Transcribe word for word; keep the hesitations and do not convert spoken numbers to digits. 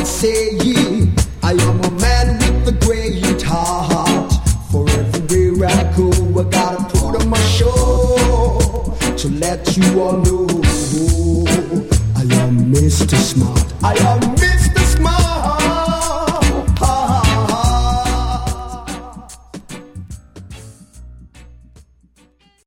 say ye, I am a man with a great heart. For everywhere I go, I gotta put on my show to let you all know I am Mister Smart. I am Mister